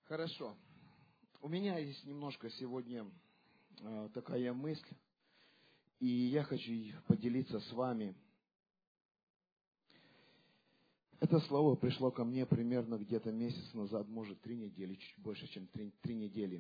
Хорошо. У меня есть немножко сегодня такая мысль, и я хочу поделиться с вами. Это слово пришло ко мне примерно где-то месяц назад, может 3 недели, чуть больше, чем 3 недели.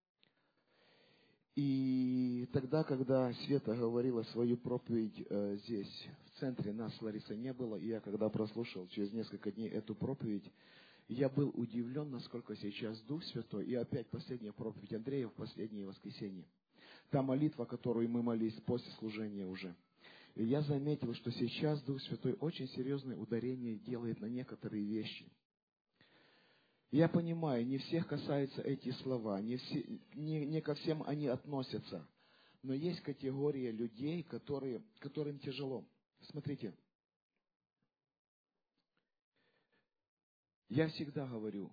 И тогда, когда Света говорила свою проповедь здесь, в центре, нас с Ларисой не было, и я когда прослушал через несколько дней эту проповедь, я был удивлен, насколько сейчас Дух Святой, и опять последняя проповедь Андрея в последнее воскресенье. Та молитва, которую мы молились после служения уже. И я заметил, что сейчас Дух Святой очень серьезное ударение делает на некоторые вещи. Я понимаю, не всех касаются эти слова, не ко всем они относятся. Но есть категория людей, которым тяжело. Смотрите, я всегда говорю,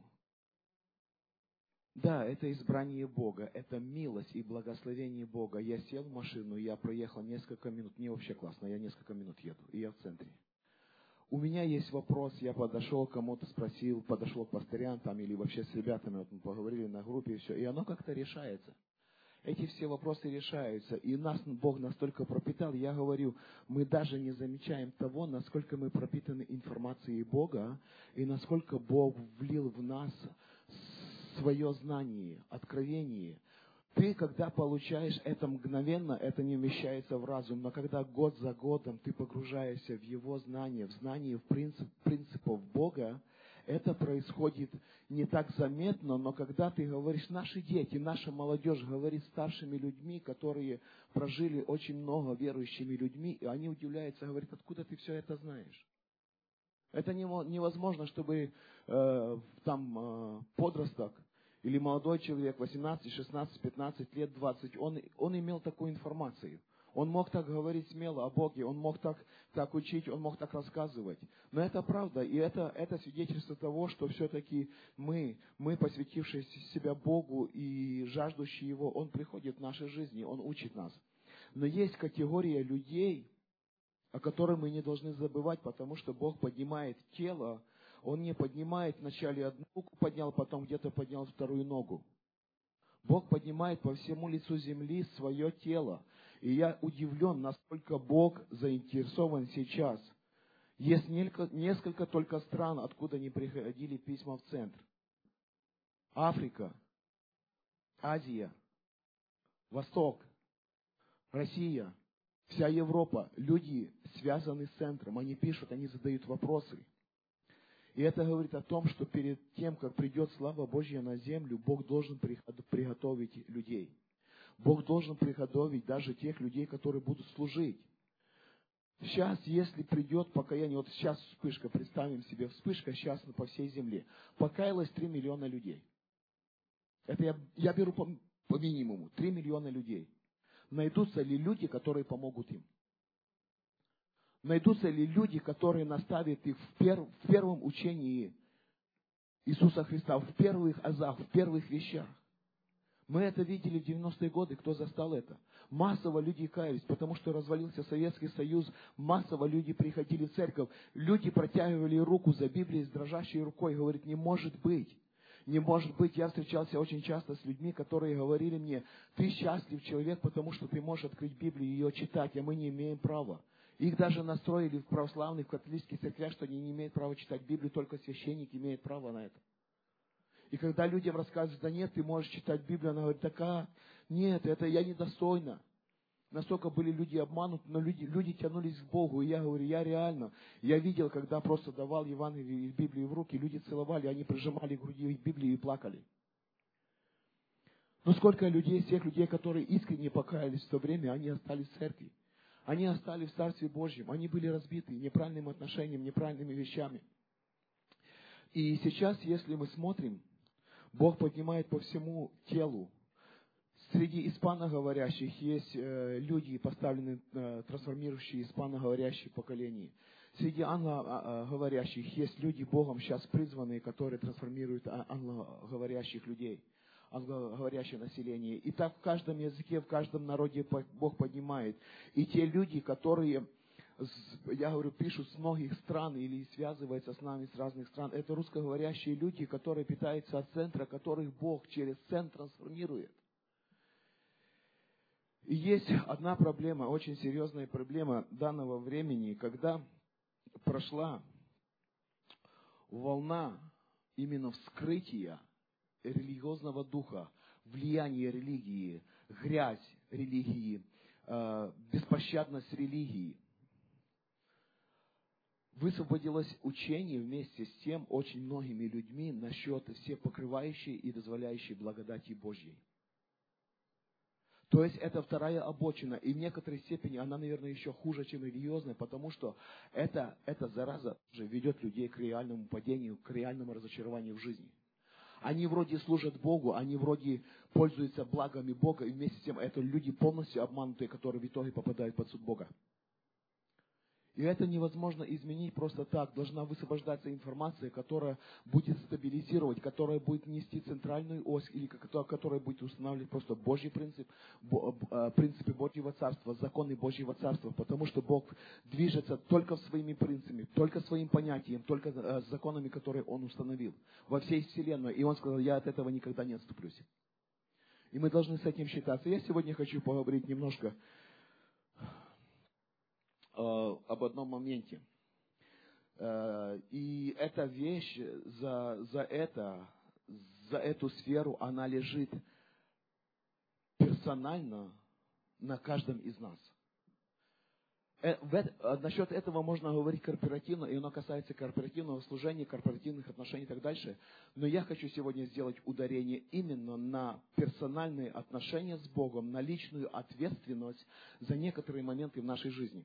да, это избрание Бога, это милость и благословение Бога. Я сел в машину, я проехал несколько минут, мне вообще классно, я несколько минут еду, и я в центре. У меня есть вопрос, я подошел к кому-то, спросил, подошел к пастырям там или вообще с ребятами, вот мы поговорили на группе и все, и оно как-то решается. Эти все вопросы решаются, и нас Бог настолько пропитал, я говорю, мы даже не замечаем того, насколько мы пропитаны информацией Бога, и насколько Бог влил в нас свое знание, откровение. Ты, когда получаешь это мгновенно, это не вмещается в разум, но когда год за годом ты погружаешься в Его знание, в знание принципов Бога, это происходит не так заметно, но когда ты говоришь, наши дети, наша молодежь говорит старшими людьми, которые прожили очень много верующими людьми, и они удивляются, говорят, откуда ты все это знаешь? Это невозможно, чтобы подросток или молодой человек, 18, 16, 15 лет, 20, он имел такую информацию. Он мог так говорить смело о Боге, он мог так учить, он мог так рассказывать. Но это правда, и это свидетельство того, что все-таки мы, посвятившие себя Богу и жаждущие Его, Он приходит в наши жизни, Он учит нас. Но есть категория людей, о которой мы не должны забывать, потому что Бог поднимает тело, Он не поднимает вначале одну руку поднял, потом где-то поднял вторую ногу. Бог поднимает по всему лицу земли свое тело. И я удивлен, насколько Бог заинтересован сейчас. Есть несколько только стран, откуда не приходили письма в центр. Африка, Азия, Восток, Россия, вся Европа. Люди связаны с центром, они пишут, они задают вопросы. И это говорит о том, что перед тем, как придет слава Божья на землю, Бог должен приготовить людей. Бог должен приготовить даже тех людей, которые будут служить. Сейчас, если придет покаяние, вот сейчас вспышка, представим себе, вспышка сейчас по всей земле. Покаялось 3 миллиона людей. Это я беру по минимуму, 3 миллиона людей. Найдутся ли люди, которые помогут им? Найдутся ли люди, которые наставят их в первом учении Иисуса Христа, в первых азах, в первых вещах? Мы это видели в 90-е годы, кто застал это? Массово люди каялись, потому что развалился Советский Союз, массово люди приходили в церковь, люди протягивали руку за Библией с дрожащей рукой, говорят, не может быть. Не может быть, я встречался очень часто с людьми, которые говорили мне, ты счастлив человек, потому что ты можешь открыть Библию и ее читать, а мы не имеем права. Их даже настроили в православных, в католических церквях, что они не имеют права читать Библию, только священник имеет право на это. И когда людям рассказывают, да нет, ты можешь читать Библию, она говорит, нет, это я недостойна. Настолько были люди обмануты, но люди тянулись к Богу. И я говорю, я видел, когда просто давал Евангелие из Библии в руки, люди целовали, они прижимали к груди Библию и плакали. Но сколько людей, всех людей, которые искренне покаялись в то время, они остались в церкви. Они остались в Царстве Божьем. Они были разбиты неправильным отношением, неправильными вещами. И сейчас, если мы смотрим, Бог поднимает по всему телу. Среди испаноговорящих есть люди, поставленные, трансформирующие испаноговорящие поколения. Среди англоговорящих есть люди, Богом сейчас призванные, которые трансформируют англоговорящих людей, англоговорящее население. И так в каждом языке, в каждом народе Бог поднимает. И те люди, которые я говорю, пишут с многих стран или связываются с нами с разных стран. Это русскоговорящие люди, которые питаются от центра, которых Бог через центр трансформирует. И есть одна проблема, очень серьезная проблема данного времени, когда прошла волна именно вскрытия религиозного духа, влияния религии, грязь религии, беспощадность религии. Высвободилось учение вместе с тем очень многими людьми насчет всепокрывающей и дозволяющей благодати Божьей. То есть это вторая обочина, и в некоторой степени она, наверное, еще хуже, чем религиозная, потому что эта зараза уже ведет людей к реальному падению, к реальному разочарованию в жизни. Они вроде служат Богу, они вроде пользуются благами Бога, и вместе с тем это люди полностью обманутые, которые в итоге попадают под суд Бога. И это невозможно изменить просто так. Должна высвобождаться информация, которая будет стабилизировать, которая будет нести центральную ось, или которая будет устанавливать просто Божий принцип, принципы Божьего Царства, законы Божьего Царства, потому что Бог движется только своими принципами, только своим понятием, только законами, которые Он установил во всей Вселенной. И Он сказал, я от этого никогда не отступлюсь. И мы должны с этим считаться. Я сегодня хочу поговорить немножко об одном моменте. И эта вещь за эту сферу, она лежит персонально на каждом из нас. Насчет этого можно говорить корпоративно, и оно касается корпоративного служения, корпоративных отношений и так дальше. Но я хочу сегодня сделать ударение именно на персональные отношения с Богом, на личную ответственность за некоторые моменты в нашей жизни.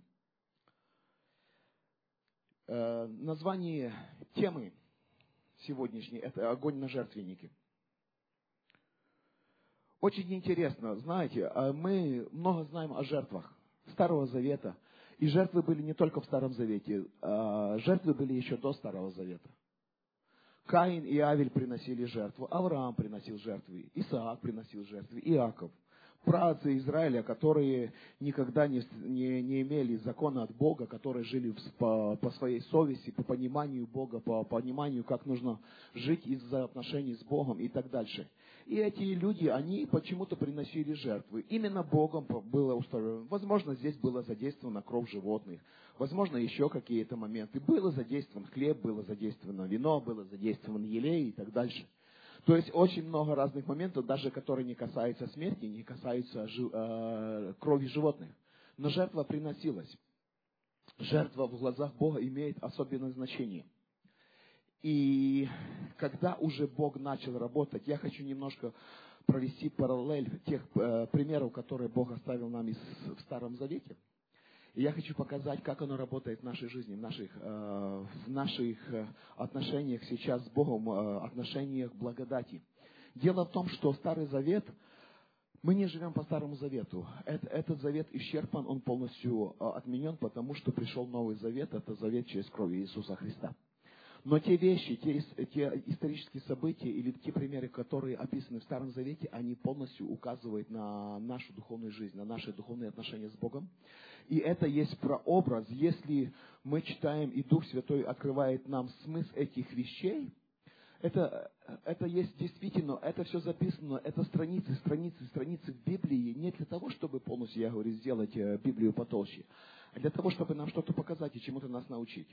Название темы сегодняшней – это «Огонь на жертвеннике». Очень интересно, знаете, мы много знаем о жертвах Старого Завета. И жертвы были не только в Старом Завете, жертвы были еще до Старого Завета. Каин и Авель приносили жертву, Авраам приносил жертвы, Исаак приносил жертвы, Иаков. Праотцы Израиля, которые никогда не имели закона от Бога, которые жили по своей совести, по пониманию Бога, по пониманию, как нужно жить из-за отношений с Богом и так дальше. И эти люди, они почему-то приносили жертвы. Именно Богом было установлено. Возможно, здесь было задействовано кровь животных. Возможно, еще какие-то моменты. Было задействован хлеб, было задействовано вино, было задействован елей и так дальше. То есть очень много разных моментов, даже которые не касаются смерти, не касаются крови животных. Но жертва приносилась. Жертва в глазах Бога имеет особенное значение. И когда уже Бог начал работать, я хочу немножко провести параллель тех примеров, которые Бог оставил нам в Старом Завете. И я хочу показать, как оно работает в нашей жизни, в наших отношениях сейчас с Богом, отношениях благодати. Дело в том, что Старый Завет, мы не живем по Старому Завету. Этот завет исчерпан, он полностью отменен, потому что пришел Новый Завет, это завет через кровь Иисуса Христа. Но те вещи, те исторические события или те примеры, которые описаны в Старом Завете, они полностью указывают на нашу духовную жизнь, на наши духовные отношения с Богом. И это есть прообраз. Если мы читаем, и Дух Святой открывает нам смысл этих вещей, это есть действительно, это все записано, это страницы в Библии, не для того, чтобы полностью, я говорю, сделать Библию потолще, а для того, чтобы нам что-то показать и чему-то нас научить.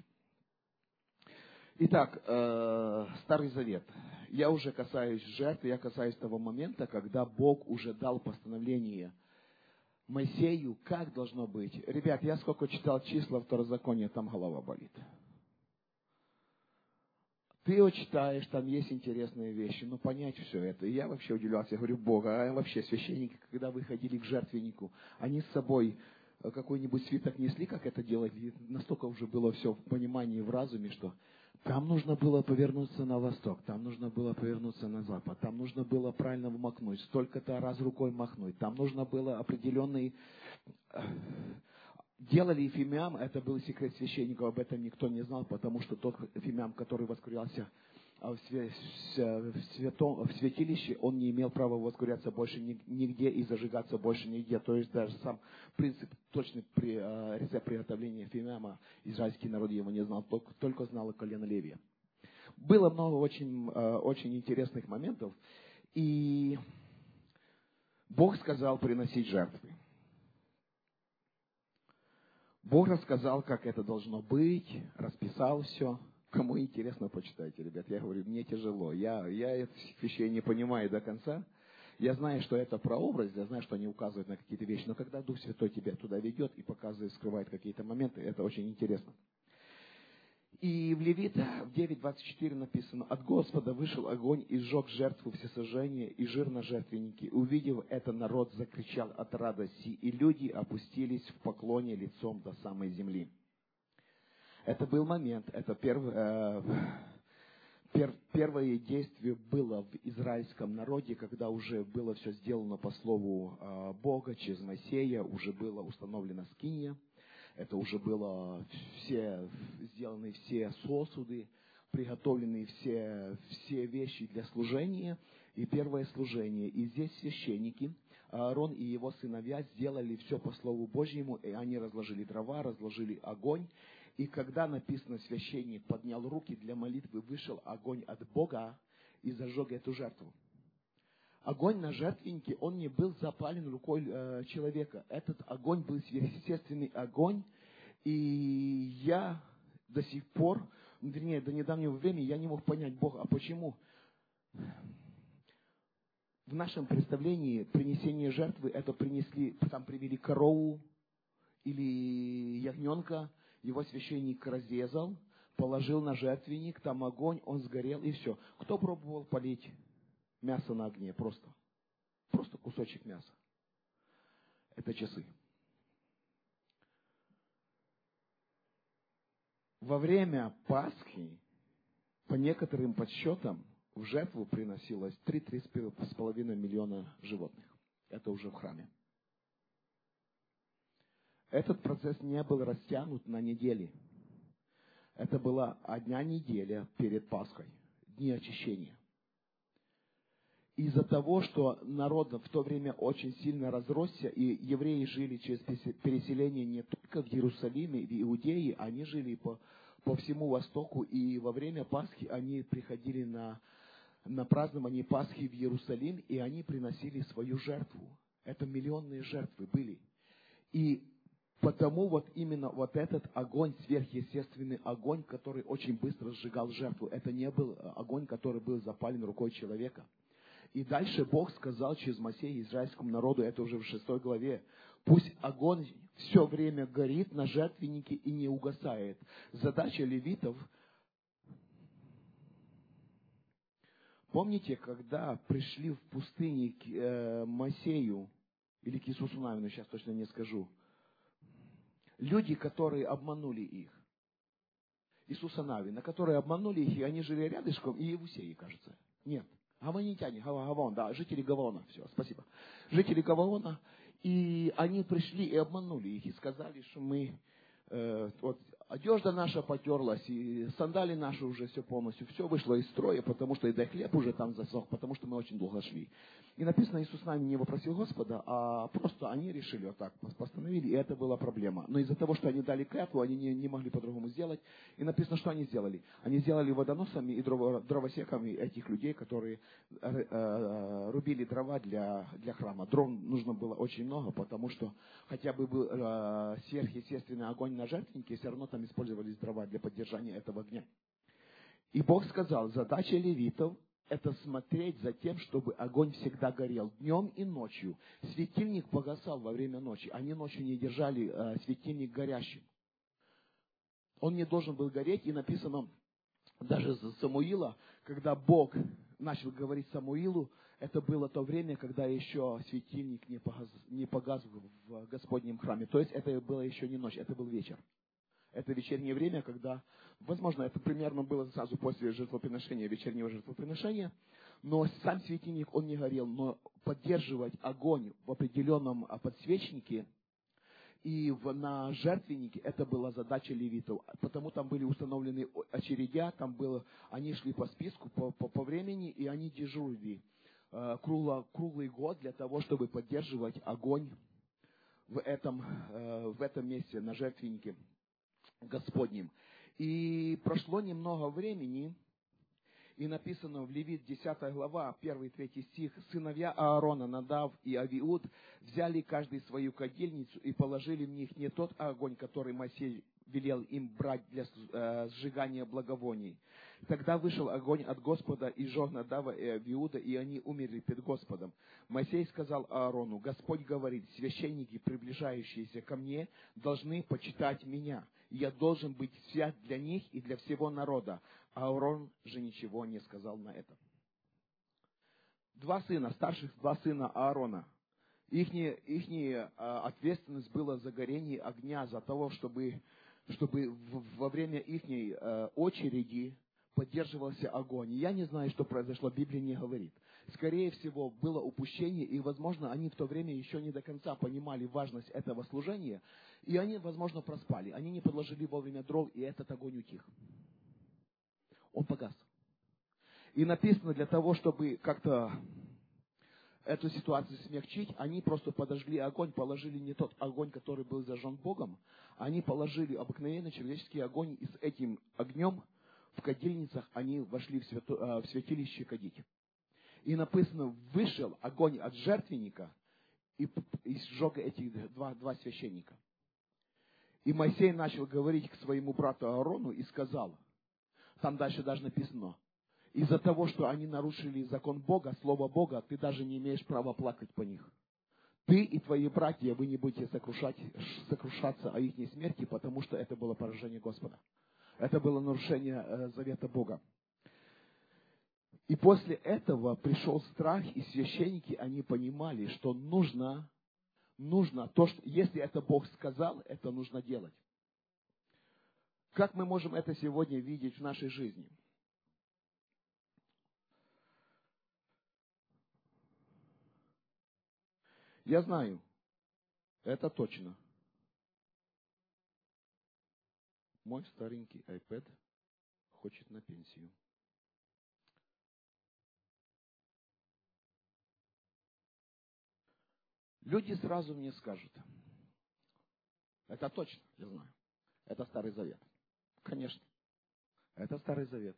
Итак, Старый Завет. Я уже касаюсь жертв, я касаюсь того момента, когда Бог уже дал постановление Моисею, как должно быть. Ребят, я сколько читал числа Второзакония, там голова болит. Ты его читаешь, там есть интересные вещи, но понять все это. И я вообще удивлялся, я говорю, Бог, а вообще священники, когда выходили к жертвеннику, они с собой какой-нибудь свиток несли, как это делать, и настолько уже было все в понимании, в разуме, что там нужно было повернуться на восток, там нужно было повернуться на запад, там нужно было правильно вмакнуть, столько-то раз рукой махнуть, там нужно было определенный... Делали фимиам, это был секрет священников, об этом никто не знал, потому что тот фимиам, который воскурялся в святилище он не имел права воскуряться больше нигде и зажигаться больше нигде. То есть даже сам принцип, точный рецепт приготовления фимиама израильский народ его не знал, только знало колено Левия. Было много очень интересных моментов, и Бог сказал приносить жертвы. Бог рассказал, как это должно быть, расписал все. Кому интересно, почитайте, ребят. Я говорю, мне тяжело. Я этих вещей не понимаю до конца. Я знаю, что это прообраз, я знаю, что они указывают на какие-то вещи. Но когда Дух Святой тебя туда ведет и показывает, скрывает какие-то моменты, это очень интересно. И в Левита в 9:24 написано: «От Господа вышел огонь и сжег жертву всесожжения и жир на жертвеннике. Увидев это, народ закричал от радости, и люди опустились в поклоне лицом до самой земли». Это был момент, это первое действие было в израильском народе, когда уже было все сделано по слову Бога через Моисея, уже было установлена скиния. Это уже было сделаны все сосуды, приготовлены все вещи для служения и первое служение. И здесь священники, Аарон и его сыновья, сделали все по Слову Божьему, и они разложили дрова, разложили огонь. И когда написано, священник поднял руки для молитвы, вышел огонь от Бога и зажег эту жертву. Огонь на жертвеннике, он не был запален рукой человека. Этот огонь был сверхъестественный огонь. И я до сих пор, вернее, до недавнего времени, я не мог понять Бога. А почему? В нашем представлении принесение жертвы, это там привели корову или ягненка, его священник разрезал, положил на жертвенник, там огонь, он сгорел и все. Кто пробовал полить мясо на огне? Просто кусочек мяса. Это часы. Во время Пасхи, по некоторым подсчетам, в жертву приносилось 3,5 миллиона животных. Это уже в храме. Этот процесс не был растянут на недели. Это была одна неделя перед Пасхой, дни очищения. Из-за того, что народ в то время очень сильно разросся, и евреи жили через переселение не только в Иерусалиме, в Иудее, они жили по всему Востоку, и во время Пасхи они приходили на празднование Пасхи в Иерусалим, и они приносили свою жертву. Это миллионные жертвы были. И потому именно этот огонь, сверхъестественный огонь, который очень быстро сжигал жертву, это не был огонь, который был запален рукой человека. И дальше Бог сказал через Моисея израильскому народу, это уже в 6 главе, пусть огонь все время горит на жертвеннике и не угасает. Задача левитов. Помните, когда пришли в пустыне к Моисею, или к Иисусу Навину, сейчас точно не скажу, люди, которые обманули их, Иисуса Навина, которые обманули их, и они жили рядышком, и Евусеи, кажется. Нет. Гаванитяне, Гаваон, да, жители Гаваона, все, спасибо. Жители Гаваона, и они пришли и обманули их, и сказали, что мы, одежда наша потерлась, и сандали наши уже все полностью, все вышло из строя, потому что и да хлеб уже там засох, потому что мы очень долго шли. И написано, Иисус Навин не вопросил Господа, а просто они решили так, постановили, и это была проблема. Но из-за того, что они дали клятву, они не могли по-другому сделать. И написано, что они сделали. Они сделали водоносами и дровосеками этих людей, которые рубили дрова для храма. Дров нужно было очень много, потому что хотя бы был сверхъестественный огонь на жертвеннике, все равно там использовались дрова для поддержания этого огня. И Бог сказал, задача левитов — это смотреть за тем, чтобы огонь всегда горел днем и ночью. Светильник погасал во время ночи. Они ночью не держали светильник горящим. Он не должен был гореть. И написано даже за Самуила, когда Бог начал говорить Самуилу, это было то время, когда еще светильник не погас в Господнем храме. То есть это было еще не ночь, это был вечер. Это вечернее время, когда, возможно, это примерно было сразу после жертвоприношения, вечернего жертвоприношения, но сам светильник, он не горел, но поддерживать огонь в определенном подсвечнике И на жертвеннике это была задача левитов. Потому там были установлены очередя, они шли по списку, по времени, и они дежурили круглый год для того, чтобы поддерживать огонь в этом месте, на жертвеннике Господнем. И прошло немного времени, и написано в Левит 10 глава, 1-3 стих, «Сыновья Аарона, Надав и Авиуд, взяли каждый свою кадильницу и положили в них не тот огонь, который Моисей велел им брать для сжигания благовоний. Тогда вышел огонь от Господа и сжег Надава и Авиуда, и они умерли перед Господом. Моисей сказал Аарону: Господь говорит, священники, приближающиеся ко мне, должны почитать меня. Я должен быть свят для них и для всего народа. Аарон же ничего не сказал на это». Старших два сына Аарона, ихняя ответственность была за горение огня, за того, чтобы во время ихней очереди поддерживался огонь. Я не знаю, что произошло, Библия не говорит. Скорее всего, было упущение, и, возможно, они в то время еще не до конца понимали важность этого служения, и они, возможно, проспали. Они не подложили вовремя дров, и этот огонь утих. Он погас. И написано, для того, чтобы как-то эту ситуацию смягчить, они просто подожгли огонь, положили не тот огонь, который был зажжен Богом, они положили обыкновенный человеческий огонь, и с этим огнем в кадильницах они вошли в святилище кадить. И написано, вышел огонь от жертвенника и сжег эти два священника. И Моисей начал говорить к своему брату Аарону и сказал, там дальше даже написано, из-за того, что они нарушили закон Бога, слово Бога, ты даже не имеешь права плакать по них. Ты и твои братья, вы не будете сокрушаться о их смерти, потому что это было поражение Господа. Это было нарушение завета Бога. И после этого пришел страх, и священники, они понимали, что нужно то, что если это Бог сказал, это нужно делать. Как мы можем это сегодня видеть в нашей жизни? Я знаю, это точно. Мой старенький iPad хочет на пенсию. Люди сразу мне скажут, это точно, я знаю, это Старый Завет. Конечно, это Старый Завет.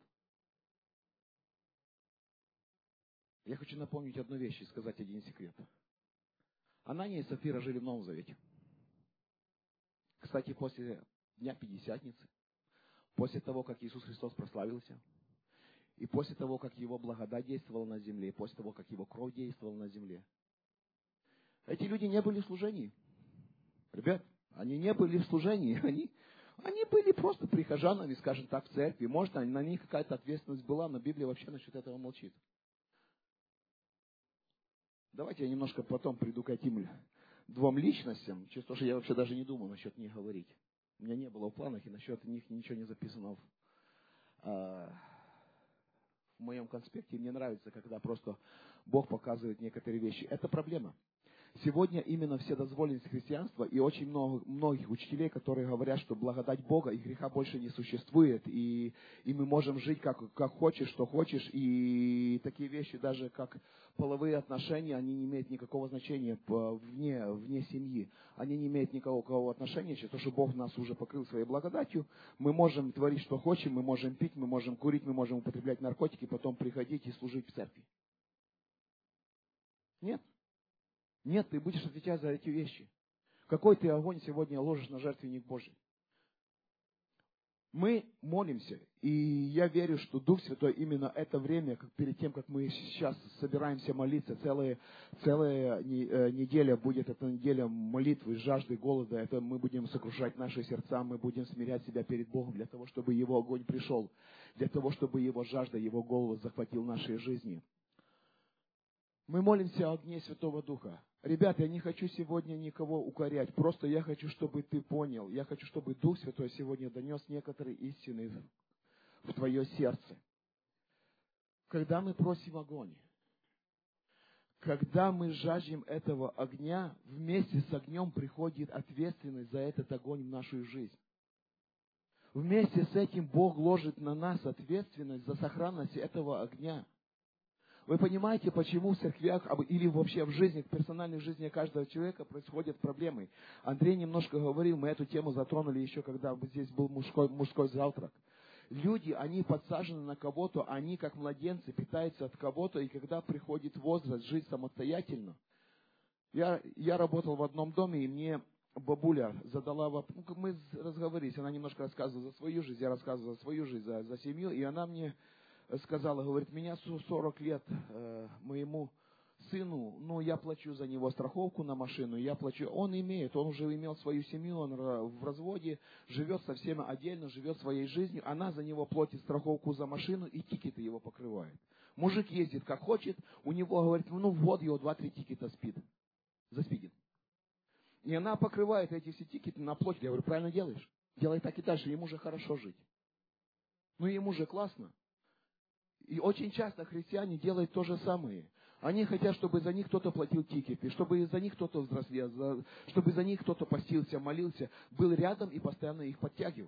Я хочу напомнить одну вещь и сказать один секрет. Анания и Сапфира жили в Новом Завете. Кстати, после Дня Пятидесятницы, после того, как Иисус Христос прославился, и после того, как Его благодать действовала на земле, и после того, как Его кровь действовала на земле, эти люди не были в служении. Ребят, они не были в служении, они были просто прихожанами, скажем так, в церкви. Может, на них какая-то ответственность была, но Библия вообще насчет этого молчит. Давайте я немножко потом приду к этим двум личностям, через то, что я вообще даже не думал насчет них говорить. У меня не было в планах, и насчет них ничего не записано в моем конспекте. Мне нравится, когда просто Бог показывает некоторые вещи. Это проблема. Сегодня именно вседозволенность христианства и очень многих учителей, которые говорят, что благодать Бога и греха больше не существует, и мы можем жить как хочешь, что хочешь, и такие вещи, даже как половые отношения, они не имеют никакого значения вне семьи. Они не имеют никакого отношения, через то, что Бог нас уже покрыл своей благодатью. Мы можем творить, что хотим, мы можем пить, мы можем курить, мы можем употреблять наркотики, потом приходить и служить в церкви. Нет. Нет, ты будешь отвечать за эти вещи. Какой ты огонь сегодня ложишь на жертвенник Божий? Мы молимся, и я верю, что Дух Святой именно это время, перед тем, как мы сейчас собираемся молиться, целая неделя будет, эта неделя молитвы, жажды, голода, это мы будем сокрушать наши сердца, мы будем смирять себя перед Богом для того, чтобы Его огонь пришел, для того, чтобы Его жажда, Его голод захватил наши жизни. Мы молимся о огне Святого Духа. Ребята, я не хочу сегодня никого укорять. Просто я хочу, чтобы ты понял. Я хочу, чтобы Дух Святой сегодня донес некоторые истины в твое сердце. Когда мы просим огонь, Когда мы жаждем этого огня, вместе с огнем приходит ответственность за этот огонь в нашу жизнь. Вместе с этим Бог ложит на нас ответственность за сохранность этого огня. Вы понимаете, почему в церквях или вообще в жизни, в персональной жизни каждого человека происходят проблемы? Андрей немножко говорил, мы эту тему затронули еще, когда здесь был мужской завтрак. Люди, они подсажены на кого-то, они как младенцы питаются от кого-то, и когда приходит возраст жить самостоятельно. Я работал в одном доме, и мне бабуля задала вопрос, мы разговорились, она немножко рассказывала за свою жизнь, я рассказывал за свою жизнь, за семью, и она мне сказала, говорит, меня 40 лет моему сыну, я плачу за него страховку на машину, он уже имел свою семью, он в разводе, живет совсем отдельно, живет своей жизнью, она за него платит страховку за машину и тикеты его покрывает. Мужик ездит как хочет, у него, говорит, в год его 2-3 тикета заспидит. И она покрывает эти все тикеты на платит. Я говорю, правильно делаешь, делай так и дальше, ему же хорошо жить. Ему же классно. И очень часто христиане делают то же самое. Они хотят, чтобы за них кто-то платил тикеты, чтобы за них кто-то взрослел, чтобы за них кто-то постился, молился, был рядом и постоянно их подтягивал.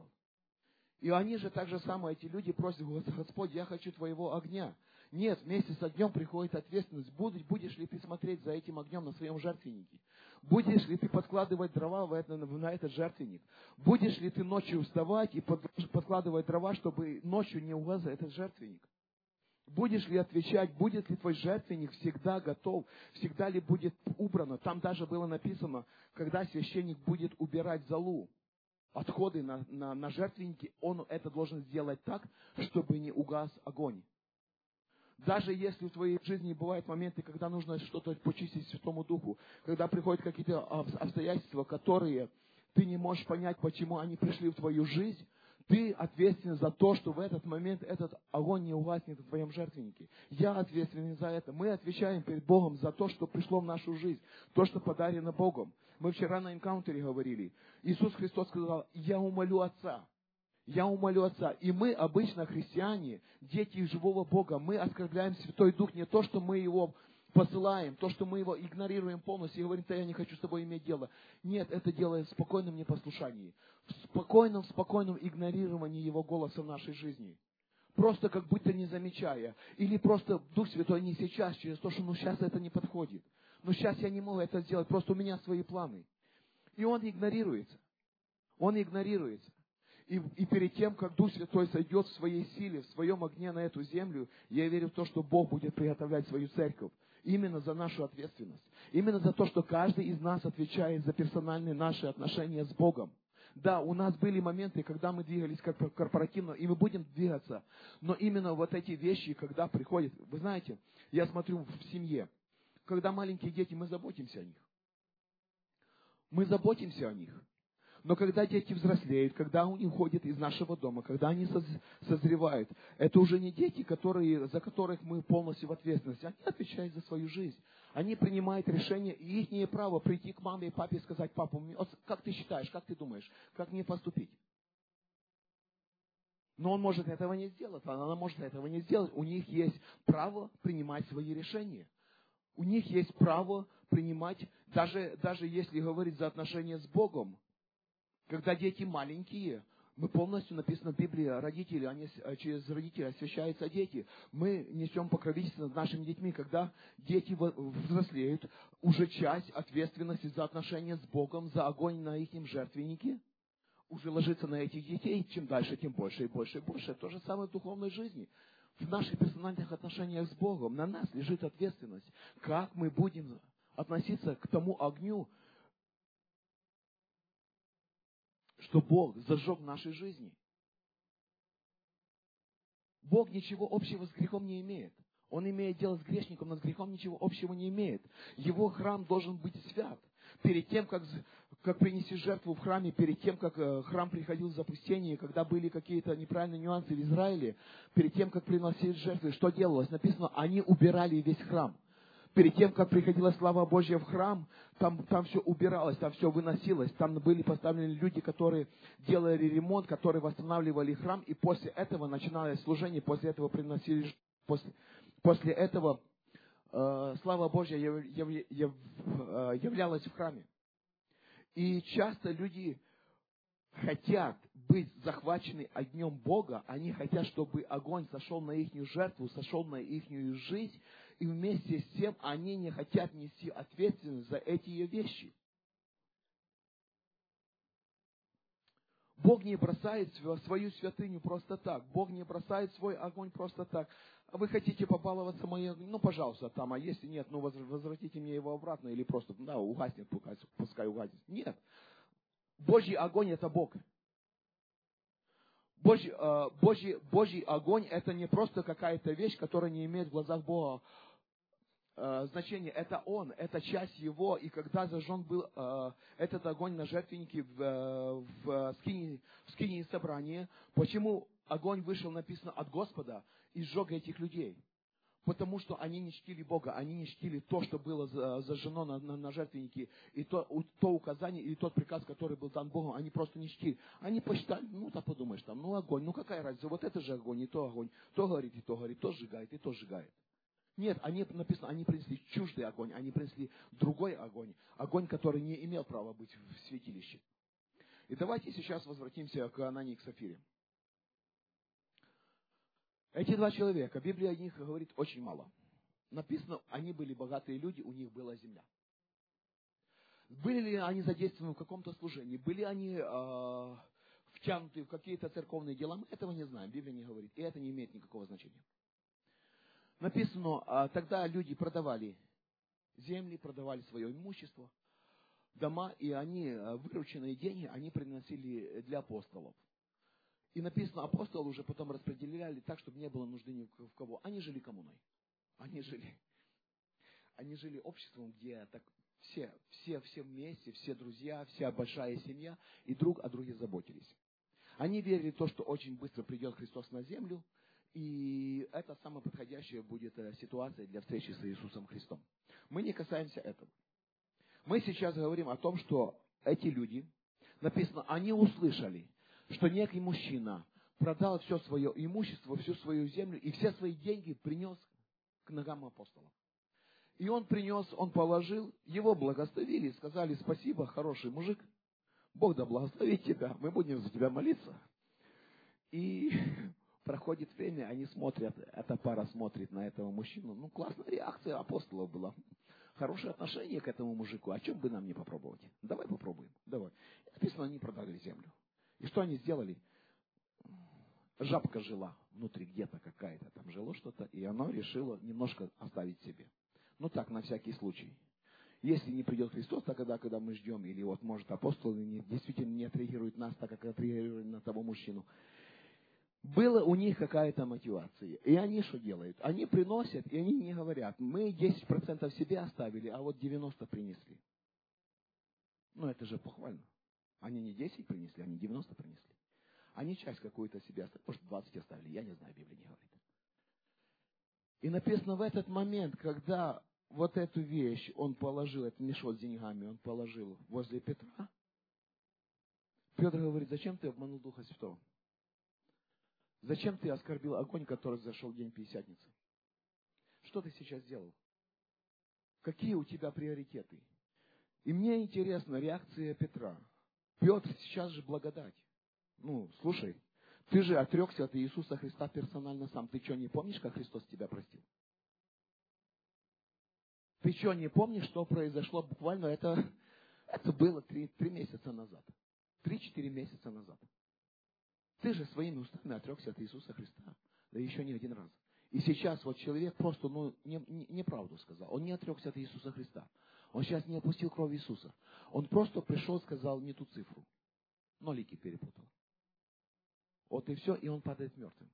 И они же так же самое, эти люди просят, Господь, я хочу Твоего огня. Нет, вместе с огнем приходит ответственность. Будешь ли ты смотреть за этим огнем на своем жертвеннике? Будешь ли ты подкладывать дрова на этот жертвенник? Будешь ли ты ночью вставать и подкладывать дрова, чтобы ночью не угас этот жертвенник? Будешь ли отвечать, будет ли твой жертвенник всегда готов, всегда ли будет убрано? Там даже было написано, когда священник будет убирать золу, отходы на жертвенники, он это должен сделать так, чтобы не угас огонь. Даже если в твоей жизни бывают моменты, когда нужно что-то почистить Святому Духу, когда приходят какие-то обстоятельства, которые ты не можешь понять, почему они пришли в твою жизнь, ты ответственен за то, что в этот момент этот огонь не угаснет в твоем жертвеннике. Я ответственен за это. Мы отвечаем перед Богом за то, что пришло в нашу жизнь, то, что подарено Богом. Мы вчера на энкаунтере говорили. Иисус Христос сказал, я умолю Отца. Я умолю Отца. И мы, обычно христиане, дети живого Бога, мы оскорбляем Святой Дух не то, что мы Его посылаем, то, что мы Его игнорируем полностью и говорим, я не хочу с тобой иметь дело. Нет, это дело в спокойном непослушании, в спокойном игнорировании Его голоса в нашей жизни. Просто как будто не замечая. Или просто Дух Святой не сейчас, через то, что сейчас это не подходит. Сейчас я не могу это сделать, просто у меня свои планы. И он игнорируется. Он игнорируется. И перед тем, как Дух Святой сойдет в своей силе, в своем огне на эту землю, я верю в то, что Бог будет приготовлять свою церковь. Именно за нашу ответственность. Именно за то, что каждый из нас отвечает за персональные наши отношения с Богом. Да, у нас были моменты, когда мы двигались корпоративно, и мы будем двигаться. Но именно вот эти вещи, когда приходят... Вы знаете, я смотрю в семье, когда маленькие дети, мы заботимся о них. Мы заботимся о них. Но когда дети взрослеют, когда они уходят из нашего дома, когда они созревают, это уже не дети, за которых мы полностью в ответственности. Они отвечают за свою жизнь. Они принимают решение, и их право прийти к маме и папе и сказать, папа, как ты считаешь, как ты думаешь, как мне поступить? Но он может этого не сделать, она может этого не сделать. У них есть право принимать свои решения. У них есть право принимать, даже если говорить за отношения с Богом. Когда дети маленькие, мы полностью, написано в Библии, родители, через родителей освящаются дети. Мы несем покровительство над нашими детьми. Когда дети взрослеют, уже часть ответственности за отношения с Богом, за огонь на их жертвеннике, уже ложится на этих детей. Чем дальше, тем больше и больше и больше. То же самое в духовной жизни. В наших персональных отношениях с Богом на нас лежит ответственность. Как мы будем относиться к тому огню, что Бог зажег в нашей жизни. Бог ничего общего с грехом не имеет. Он имеет дело с грешником, но с грехом ничего общего не имеет. Его храм должен быть свят. Перед тем, как принести жертву в храме, перед тем, как храм приходил в запустение, когда были какие-то неправильные нюансы в Израиле, перед тем, как приносили жертвы, что делалось? Написано, они убирали весь храм. Перед тем, как приходила слава Божья в храм, там все убиралось, там все выносилось. Там были поставлены люди, которые делали ремонт, которые восстанавливали храм. И после этого начиналось служение, после этого приносили... После этого слава Божья являлась в храме. И часто люди хотят быть захвачены огнем Бога, они хотят, чтобы огонь сошел на их жертву, сошел на их жизнь, и вместе с тем они не хотят нести ответственность за эти вещи. Бог не бросает свою святыню просто так. Бог не бросает свой огонь просто так. А вы хотите побаловаться моей огнем? Ну, пожалуйста, там, а если нет, ну, возвратите мне его обратно, или просто, да, угаснет, пускай угаснет. Нет. Божий огонь – это Бог. Божий огонь – это не просто какая-то вещь, которая не имеет в глазах Бога значения. Это Он, это часть Его. И когда зажжен был этот огонь на жертвеннике в скинии собрания, почему огонь вышел, написано, от Господа и сжег этих людей? Потому что они не чтили Бога, они не чтили то, что было зажжено на жертвеннике, и то указание, и тот приказ, который был дан Богом, они просто не чтили. Они посчитали, ну, так подумаешь, там, ну, огонь, ну, какая разница, вот это же огонь, и то огонь, то горит, и то горит, то сжигает, и то сжигает. Нет, написано, они принесли чуждый огонь, они принесли другой огонь, огонь, который не имел права быть в святилище. И давайте сейчас возвратимся к Анании и к Сапфире. Эти два человека, Библия о них говорит очень мало. Написано, они были богатые люди, у них была земля. Были ли они задействованы в каком-то служении? Были они втянуты в какие-то церковные дела? Мы этого не знаем, Библия не говорит. И это не имеет никакого значения. Написано, тогда люди продавали земли, продавали свое имущество, дома, и они, вырученные деньги, они приносили для апостолов. И написано, апостолы уже потом распределяли так, чтобы не было нужды ни в кого. Они жили коммуной. Они жили обществом, где так все вместе, все друзья, вся большая семья, и друг о друге заботились. Они верили в то, что очень быстро придет Христос на землю, и это самая подходящая будет ситуация для встречи с Иисусом Христом. Мы не касаемся этого. Мы сейчас говорим о том, что эти люди, написано, они услышали, что некий мужчина продал все свое имущество, всю свою землю и все свои деньги принес к ногам апостолов. И он принес, он положил, его благословили, сказали: спасибо, хороший мужик, Бог да благословит тебя, мы будем за тебя молиться. И проходит время, они смотрят, эта пара смотрит на этого мужчину. Ну, классная реакция апостолов была. Хорошее отношение к этому мужику. О чем бы нам не попробовать? Давай попробуем. Давай. И написано, они продали землю. И что они сделали? Жабка жила внутри, где-то какая-то там жило что-то, и она решила немножко оставить себе. Ну так, на всякий случай. Если не придет Христос, тогда, когда мы ждем, или вот, может, апостолы действительно не отреагируют нас так, как отреагировали на того мужчину. Была у них какая-то мотивация. И они что делают? Они приносят, и они не говорят: мы 10% себе оставили, а вот 90% принесли. Ну, это же похвально. Они не 10 принесли, они 90 принесли. Они часть какую-то себе оставили, может, 20 оставили, я не знаю, Библия не говорит. И написано, в этот момент, когда вот эту вещь он положил, этот мешок с деньгами он положил возле Петра, Петр говорит: зачем ты обманул Духа Святого? Зачем ты оскорбил огонь, который зашел в день Пятидесятницы? Что ты сейчас сделал? Какие у тебя приоритеты? И мне интересна реакция Петра. Петр сейчас же благодать. Ну, слушай, ты же отрекся от Иисуса Христа персонально сам. Ты что, не помнишь, как Христос тебя простил? Ты что, не помнишь, что произошло буквально? Это было 3 месяца назад. 3-4 месяца назад. Ты же своими устами отрекся от Иисуса Христа. Да еще не один раз. И сейчас вот человек просто неправду сказал. Он не отрекся от Иисуса Христа. Он сейчас не опустил кровь Иисуса. Он просто пришел, сказал не ту цифру. Нолики перепутал. Вот и все, и он падает мертвым.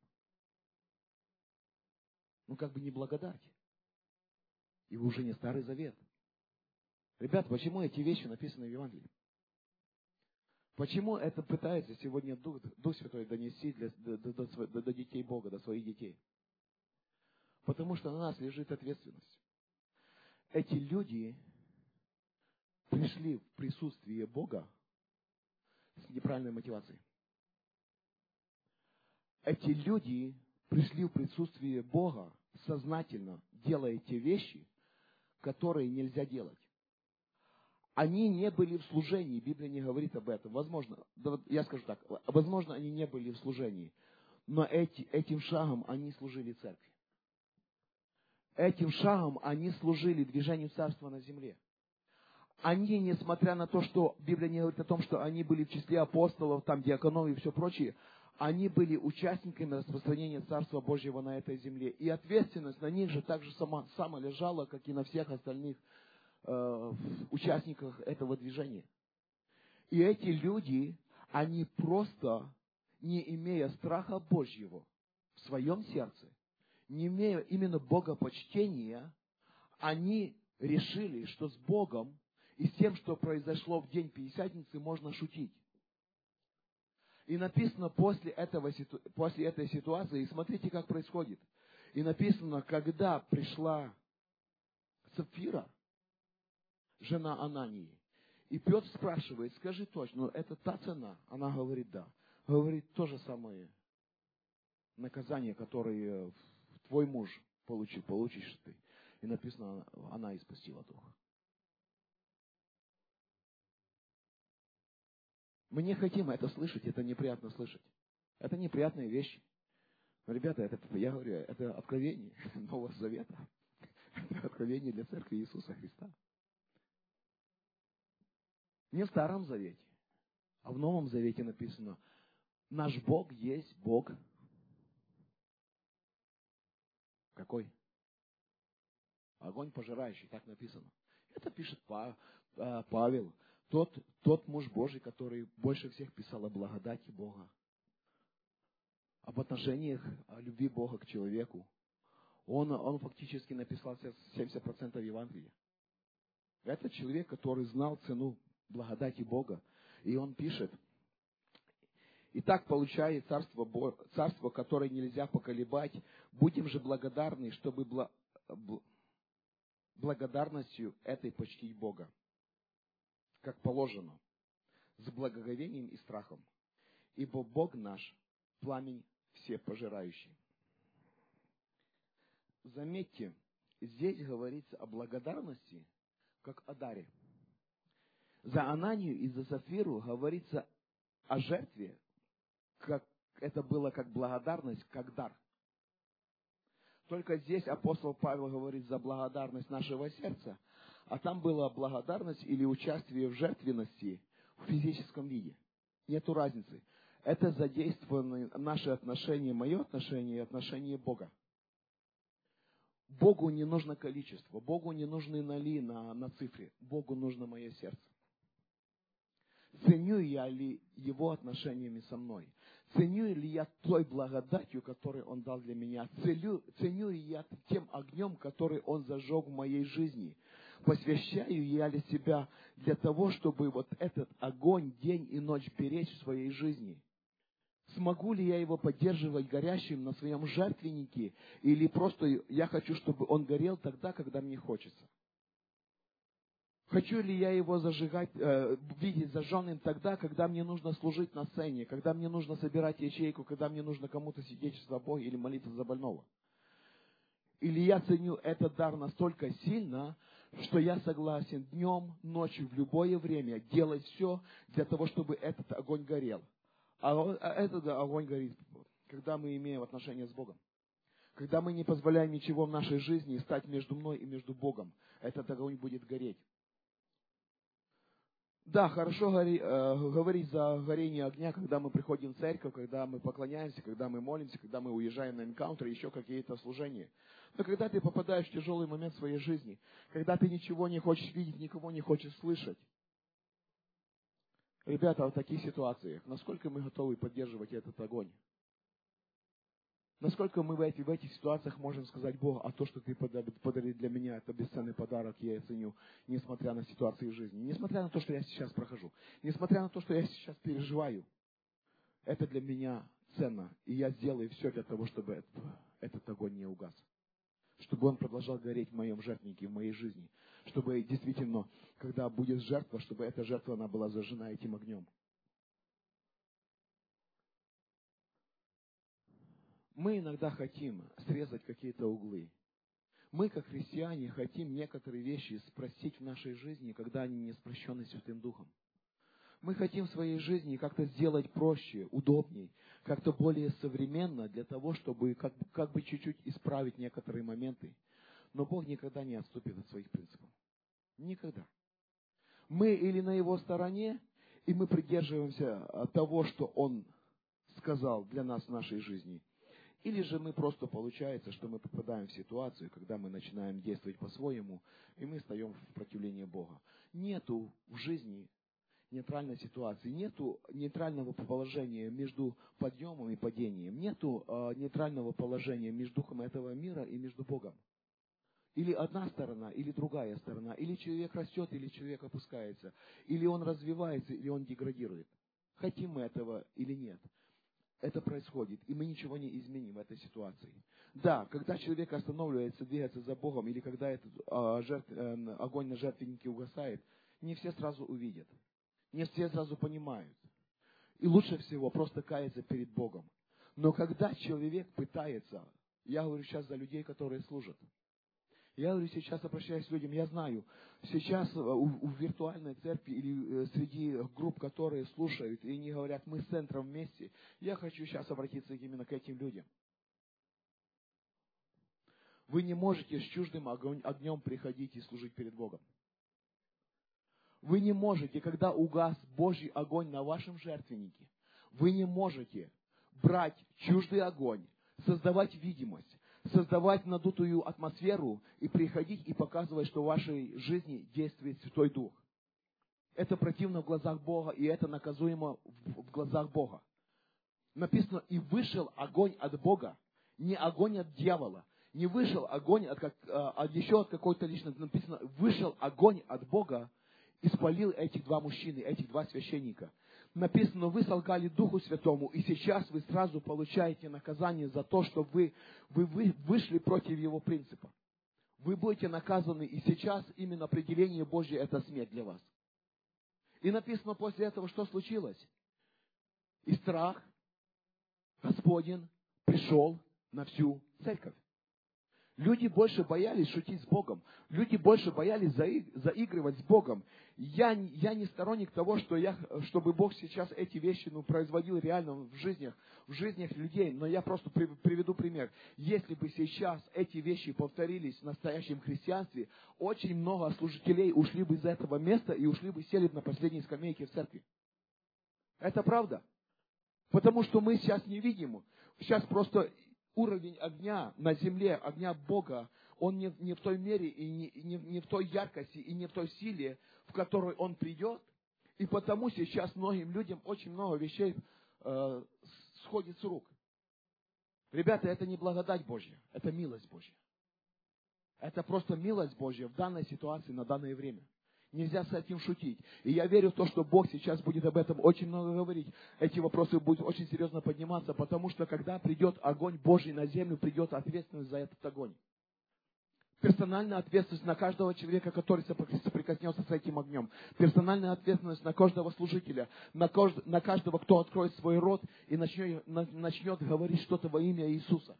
Ну, как бы не благодать. И уже не Старый Завет. Ребята, почему эти вещи написаны в Евангелии? Почему это пытается сегодня Дух Святой донести до детей Бога, до своих детей? Потому что на нас лежит ответственность. Эти люди пришли в присутствие Бога с неправильной мотивацией. Эти люди пришли в присутствие Бога сознательно, делает те вещи, которые нельзя делать. Они не были в служении, Библия не говорит об этом. Возможно, я скажу так, возможно, они не были в служении, но этим шагом они служили церкви. Этим шагом они служили движению царства на земле. Они, несмотря на то, что Библия не говорит о том, что они были в числе апостолов, там, диаконов и все прочее, они были участниками распространения Царства Божьего на этой земле. И ответственность на них же также сама лежала, как и на всех остальных участниках этого движения. И эти люди, они просто, не имея страха Божьего в своем сердце, не имея именно богопочтения, они решили, что с Богом и с тем, что произошло в день Пятидесятницы, можно шутить. И написано после этой ситуации, и смотрите, как происходит. И написано, когда пришла Сапфира, жена Анании, и Петр спрашивает, скажи точно, это та цена? Она говорит, да. Говорит, то же самое наказание, которое твой муж получишь ты. И написано, она испустила дух. Мы не хотим это слышать, это неприятно слышать. Это неприятные вещи. Но, ребята, я говорю, это откровение Нового Завета. Это откровение для Церкви Иисуса Христа. Не в Старом Завете, а в Новом Завете написано, наш Бог есть Бог. Какой? Огонь пожирающий, так написано. Это пишет Павел, тот муж Божий, который больше всех писал о благодати Бога, об отношениях, о любви Бога к человеку. Он фактически написал 70% Евангелия. Это человек, который знал цену благодати Бога. И он пишет, «Итак, получая царство, которое нельзя поколебать, будем же благодарны, чтобы благодарностью этой почтить Бога, как положено, с благоговением и страхом. Ибо Бог наш, пламень всепожирающий». Заметьте, здесь говорится о благодарности, как о даре. За Ананию и за Сапфиру говорится о жертве, как это было как благодарность, как дар. Только здесь апостол Павел говорит за благодарность нашего сердца, а там была благодарность или участие в жертвенности в физическом виде. Нету разницы. Это задействованы наши отношения, мое отношение и отношение Бога. Богу не нужно количество, Богу не нужны ноли на цифре, Богу нужно мое сердце. Ценю я ли Его отношениями со мной? Ценю ли я той благодатью, которую Он дал для меня? Ценю ли я тем огнем, который Он зажег в моей жизни? Посвящаю я ли себя для того, чтобы вот этот огонь день и ночь беречь в своей жизни? Смогу ли я его поддерживать горящим на своем жертвеннике? Или просто я хочу, чтобы он горел тогда, когда мне хочется? Хочу ли я его видеть зажженным тогда, когда мне нужно служить на сцене, когда мне нужно собирать ячейку, когда мне нужно кому-то свидетельствовать о Боге или молиться за больного? Или я ценю этот дар настолько сильно, что я согласен днем, ночью, в любое время делать все для того, чтобы этот огонь горел. А этот огонь горит, когда мы имеем отношения с Богом. Когда мы не позволяем ничего в нашей жизни стать между мной и между Богом, этот огонь будет гореть. Да, хорошо говорить за горение огня, когда мы приходим в церковь, когда мы поклоняемся, когда мы молимся, когда мы уезжаем на энкаунтер, еще какие-то служения. Но когда ты попадаешь в тяжелый момент своей жизни, когда ты ничего не хочешь видеть, никого не хочешь слышать, ребята, в таких ситуациях, насколько мы готовы поддерживать этот огонь? Насколько мы в этих ситуациях можем сказать Богу, а то, что ты подарил для меня, это бесценный подарок, я ценю, несмотря на ситуации в жизни, несмотря на то, что я сейчас прохожу, несмотря на то, что я сейчас переживаю, это для меня ценно, и я сделаю все для того, чтобы этот огонь не угас, чтобы он продолжал гореть в моем жертвеннике, в моей жизни, чтобы действительно, когда будет жертва, чтобы эта жертва, она была зажжена этим огнем. Мы иногда хотим срезать какие-то углы. Мы, как христиане, хотим некоторые вещи спросить в нашей жизни, когда они не спрощены Святым Духом. Мы хотим в своей жизни как-то сделать проще, удобней, как-то более современно для того, чтобы как бы чуть-чуть исправить некоторые моменты. Но Бог никогда не отступит от своих принципов. Никогда. Мы или на Его стороне, и мы придерживаемся того, что Он сказал для нас в нашей жизни. Или же мы просто получается, что мы попадаем в ситуацию, когда мы начинаем действовать по-своему, и мы встаем в противление Бога. Нету в жизни нейтральной ситуации, нету нейтрального положения между подъемом и падением, нету нейтрального положения между духом этого мира и между Богом. Или одна сторона, или другая сторона, или человек растет, или человек опускается, или он развивается, или он деградирует. Хотим мы этого или нет. Это происходит, и мы ничего не изменим в этой ситуации. Да, когда человек останавливается, двигается за Богом, или когда этот огонь на жертвеннике угасает, не все сразу увидят, не все сразу понимают. И лучше всего просто каяться перед Богом. Но когда человек пытается, я говорю сейчас за людей, которые служат, я говорю сейчас, обращаюсь к людям, я знаю, сейчас в виртуальной церкви или среди групп, которые слушают, и они говорят, мы с центром вместе, я хочу сейчас обратиться именно к этим людям. Вы не можете с чуждым огнем приходить и служить перед Богом. Вы не можете, когда угас Божий огонь на вашем жертвеннике, вы не можете брать чуждый огонь, создавать видимость, создавать надутую атмосферу и приходить и показывать, что в вашей жизни действует Святой Дух. Это противно в глазах Бога, и это наказуемо в глазах Бога. Написано, и вышел огонь от Бога, не огонь от дьявола, не вышел огонь еще от какой-то личности. Написано, вышел огонь от Бога и спалил этих два мужчины, этих два священника. Написано, вы солгали Духу Святому, и сейчас вы сразу получаете наказание за то, что вы вышли против Его принципа. Вы будете наказаны, и сейчас именно определение Божье – это смерть для вас. И написано после этого, что случилось? И страх Господень пришел на всю церковь. Люди больше боялись шутить с Богом. Люди больше боялись заигрывать с Богом. Я не сторонник того, чтобы Бог сейчас эти вещи производил реально в жизнях людей. Но я просто приведу пример. Если бы сейчас эти вещи повторились в настоящем христианстве, очень много служителей ушли бы из этого места и ушли бы сели на последней скамейке в церкви. Это правда. Потому что мы сейчас не видим. Сейчас просто уровень огня на земле, огня Бога, он не в той мере, и не в той яркости, и не в той силе, в которой он придет. И потому сейчас многим людям очень много вещей сходит с рук. Ребята, это не благодать Божья, это милость Божья. Это просто милость Божья в данной ситуации, на данное время. Нельзя с этим шутить. И я верю в то, что Бог сейчас будет об этом очень много говорить. Эти вопросы будут очень серьезно подниматься, потому что когда придет огонь Божий на землю, придет ответственность за этот огонь. Персональная ответственность на каждого человека, который соприкоснется с этим огнем. Персональная ответственность на каждого служителя, на каждого, кто откроет свой рот и начнет говорить что-то во имя Иисуса.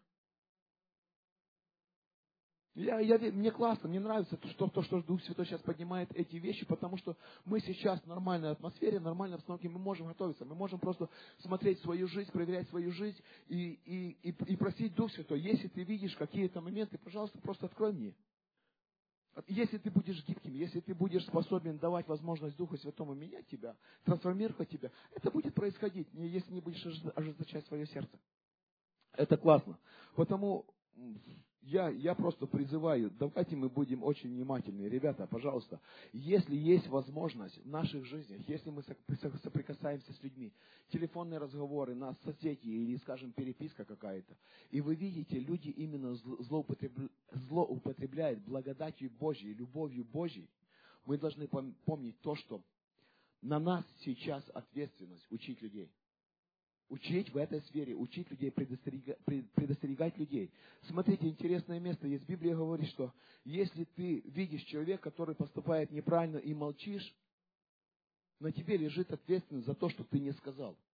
Мне классно, мне нравится то, что Дух Святой сейчас поднимает эти вещи, потому что мы сейчас в нормальной атмосфере, в нормальной обстановке, мы можем готовиться, мы можем просто смотреть свою жизнь, проверять свою жизнь и просить Дух Святой, если ты видишь какие-то моменты, пожалуйста, просто открой мне. Если ты будешь гибким, если ты будешь способен давать возможность Духу Святому менять тебя, трансформировать тебя, это будет происходить, если не будешь ожесточать свое сердце. Это классно. Потому я просто призываю, давайте мы будем очень внимательны. Ребята, пожалуйста, если есть возможность в наших жизнях, если мы соприкасаемся с людьми, телефонные разговоры, нас соцсети или, скажем, переписка какая-то, и вы видите, люди именно злоупотребляют благодатью Божьей, любовью Божьей, мы должны помнить то, что на нас сейчас ответственность учить людей. Учить в этой сфере, учить людей, предостерегать людей. Смотрите, интересное место. Есть Библия говорит, что если ты видишь человека, который поступает неправильно и молчишь, на тебе лежит ответственность за то, что ты не сказал.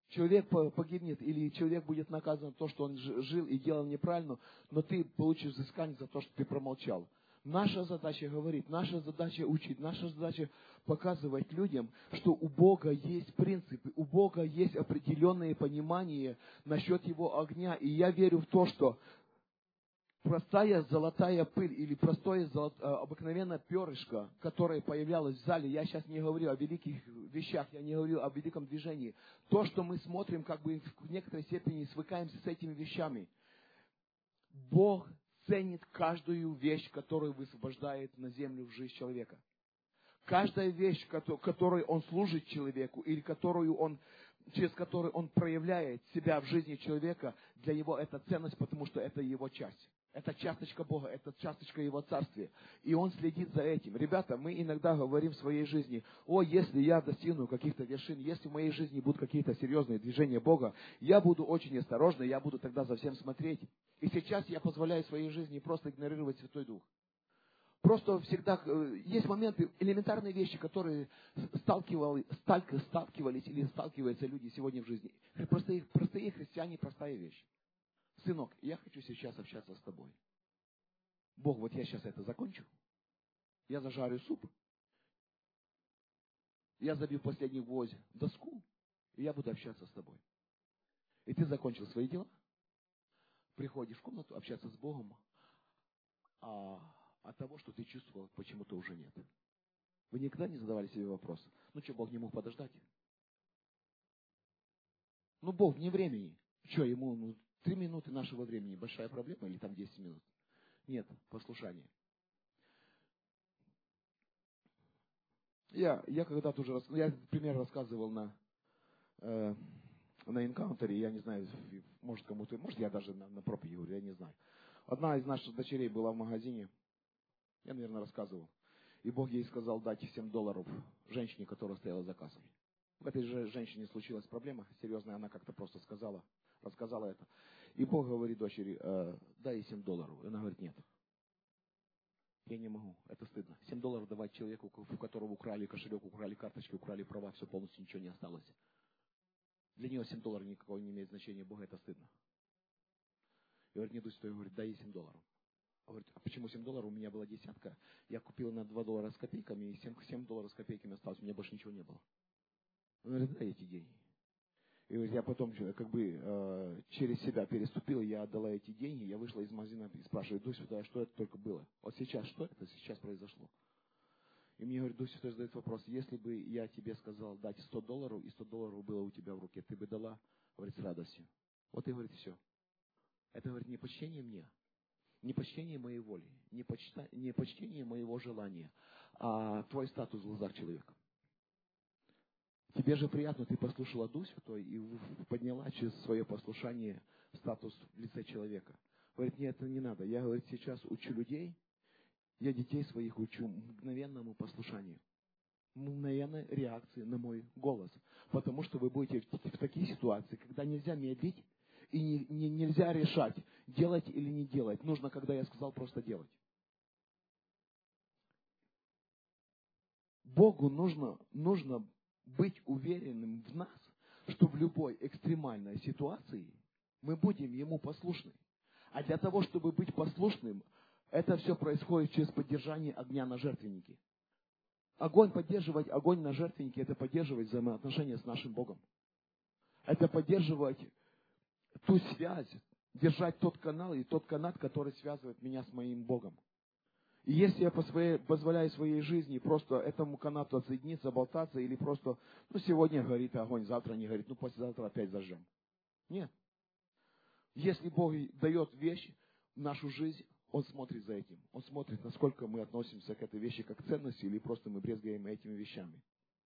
Человек погибнет, или человек будет наказан за то, что он жил и делал неправильно, но ты получишь взыскание за то, что ты промолчал. Наша задача говорить, наша задача учить, наша задача показывать людям, что у Бога есть принципы, у Бога есть определенные понимания насчет Его огня. И я верю в то, что простая золотая пыль или простое обыкновенное перышко, которое появлялось в зале, я сейчас не говорю о великих вещах, я не говорю о великом движении. То, что мы смотрим, как бы в некоторой степени свыкаемся с этими вещами. Бог ценит каждую вещь, которую высвобождает на землю в жизнь человека. Каждая вещь, которой он служит человеку, или через которую он проявляет себя в жизни человека, для него это ценность, потому что это его часть. Это часточка Бога, это часточка Его Царствия. И Он следит за этим. Ребята, мы иногда говорим в своей жизни: о, если я достигну каких-то вершин, если в моей жизни будут какие-то серьезные движения Бога, я буду очень осторожный, я буду тогда за всем смотреть. И сейчас я позволяю своей жизни просто игнорировать Святой Дух. Просто всегда есть моменты, элементарные вещи, которые сталкивались или сталкиваются люди сегодня в жизни. Простые христиане, простая вещь. Сынок, я хочу сейчас общаться с тобой. Бог, вот я сейчас это закончу. Я зажарю суп. Я забью последний гвоздь в доску. И я буду общаться с тобой. И ты закончил свои дела. Приходишь в комнату общаться с Богом. А от того, что ты чувствовал, почему-то уже нет. Вы никогда не задавали себе вопрос: ну что, Бог не мог подождать? Ну, Бог вне времени. Что, ему 3 минуты нашего времени большая проблема или там 10 минут? Нет, послушание. Я когда-то уже пример рассказывал на энкаунтере, я не знаю, может кому-то, может я даже на проповеди говорю, я не знаю. Одна из наших дочерей была в магазине, я, наверное, рассказывал, и Бог ей сказал дать $7 женщине, которая стояла за кассой. В этой же женщине случилась проблема серьезная, она как-то просто рассказала это. И Бог говорит дочери: дай ей $7. И она говорит: нет. Я не могу, это стыдно. $7 давать человеку, у которого украли кошелек, украли карточки, украли права, все полностью, ничего не осталось. Для нее $7 никакого не имеет значения, Бога это стыдно. И говорит: не Дух Святой, говорит, дай ей $7. Говорит: а почему $7? У меня была десятка, я купил на $2 с копейками, и $7 с копейками осталось, у меня больше ничего не было. Он говорит: дай эти деньги. И говорит: я потом через себя переступил, я отдала эти деньги, я вышла из магазина и спрашиваю: Дух Святой, а что это только было? Вот сейчас, что это сейчас произошло? И мне, говорит, Дух Святой задает вопрос: если бы я тебе сказал дать $100, и $100 было у тебя в руке, ты бы дала? Говорит: с радостью. Вот и говорит, все. Это, говорит, не почтение мне, не почтение моей воли, не почтение моего желания, а твой статус в глазах человека. Тебе же приятно, ты послушала Дух Святой и подняла через свое послушание статус в лице человека. Говорит: нет, это не надо. Я, говорит, сейчас учу людей, я детей своих учу мгновенному послушанию, мгновенной реакции на мой голос. Потому что вы будете в такие ситуации, когда нельзя медлить и нельзя решать, делать или не делать. Нужно, когда я сказал, просто делать. Богу нужно быть уверенным в нас, что в любой экстремальной ситуации мы будем Ему послушны. А для того, чтобы быть послушным, это все происходит через поддержание огня на жертвеннике. Поддерживать огонь на жертвеннике — это поддерживать взаимоотношения с нашим Богом. Это поддерживать ту связь, держать тот канал и тот канат, который связывает меня с моим Богом. И если я позволяю своей жизни просто этому канату отсоединиться, болтаться, или просто, сегодня горит огонь, завтра не горит, послезавтра опять зажжем. Нет. Если Бог дает вещь в нашу жизнь, Он смотрит за этим. Он смотрит, насколько мы относимся к этой вещи как к ценности, или просто мы брезгаем этими вещами.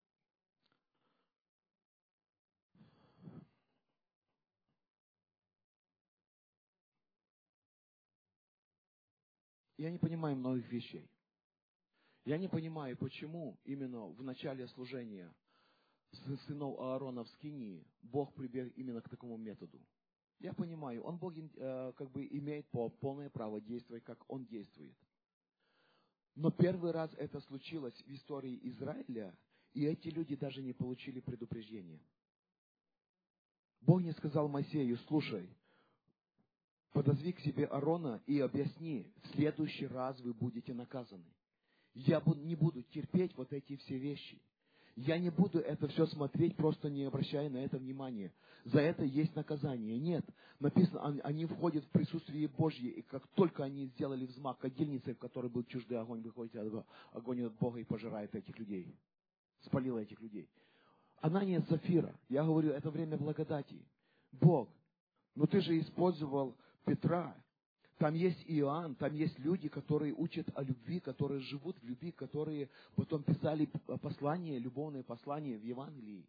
Я не понимаю многих вещей. Я не понимаю, почему именно в начале служения сынов Аарона в Скинии Бог прибег именно к такому методу. Я понимаю, Бог имеет полное право действовать, как Он действует. Но первый раз это случилось в истории Израиля, и эти люди даже не получили предупреждения. Бог не сказал Моисею: слушай, подозви к себе Аарона и объясни, в следующий раз вы будете наказаны. Я не буду терпеть вот эти все вещи. Я не буду это все смотреть, просто не обращая на это внимания. За это есть наказание. Нет. Написано, они входят в присутствие Божье, и как только они сделали взмах кадильницы, в которой был чуждый огонь, выходит огонь от Бога и пожирает этих людей. Спалил этих людей. Анания с Сафира, я говорю, это время благодати. Бог, но ты же использовал Петра. Там есть Иоанн, там есть люди, которые учат о любви, которые живут в любви, которые потом писали послания, любовные послания в Евангелии.